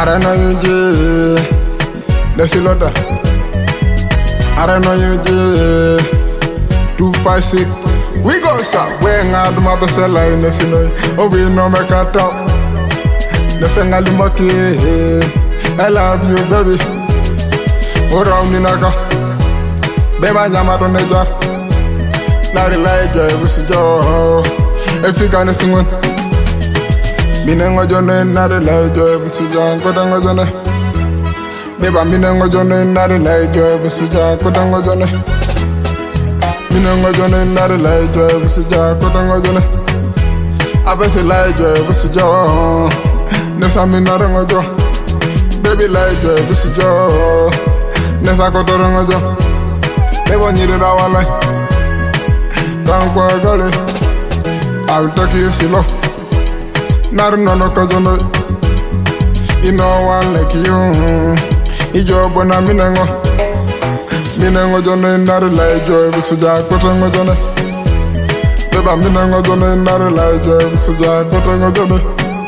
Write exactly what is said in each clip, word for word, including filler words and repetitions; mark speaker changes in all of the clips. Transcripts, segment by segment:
Speaker 1: I don't know you do. Let's see Lotta. I don't know you do. Two five six. We gon' stop when I do my best line. Let's see no. Oh we no make a talk. Let's sing a little I love you baby. Ora uninaga. Beba nyama don't need that. Nari like you ever see Joe. If you can't sing one. Minengo jone nari like you ever see Joe. Kodango jone. Beba minengo jone nari like you ever see Joe. Kodango jone. Minengo jone nari like you ever see Joe. Kodango jone. Abesi like you ever see Joe. Nesa minarengo Joe. Baby like you ever see Joe. Nesa kotorengo Joe. Never needed our life. Don't go, girl. I will take you slow. Not no no cause you know one like you. It's your bona minengo. Minengo jone not like joy. Visuja kotengo jone. Beba minengo jone not like joy. Visuja kotengo jone.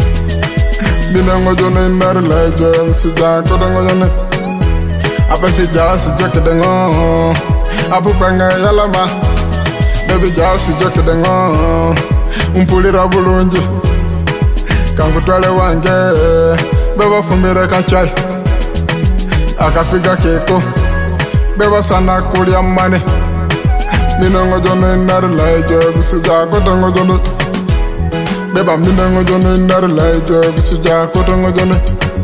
Speaker 1: Minengo jone not like joy. Visuja kotengo jone. Apesi jasi joke dengo. Apu panga yalama. Baby jasi joke dengo. Umpulira bulungi kankutwale wange beba fumire kachai akafiga keko beba sana kulya mane minengo jone nari laijo bisuja kotongo jone beba minengo jone nari laijo bisuja kotongo jone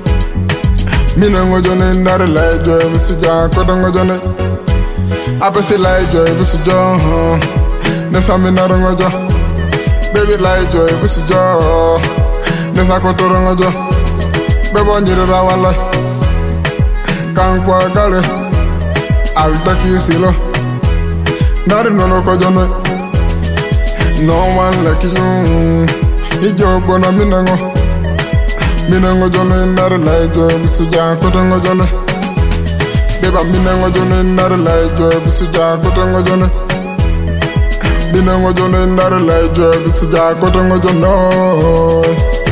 Speaker 1: minengo jone nari laijo bisuja kotongo jone apesi laijo bisuja nesa minarongo jo baby like joy, this is joy. Never go to wrong joy. Baby, on your life. Can't go galley. I'll take you still. Not in no local journey. No one like you. It's your bona minango. Minango journey, not like joy. This is Jack Cotango journey. Baby, minango journey, not like joy. This is Jack Cotango journey. Minengo jone ndare like joy, this is Jack Cotango journey.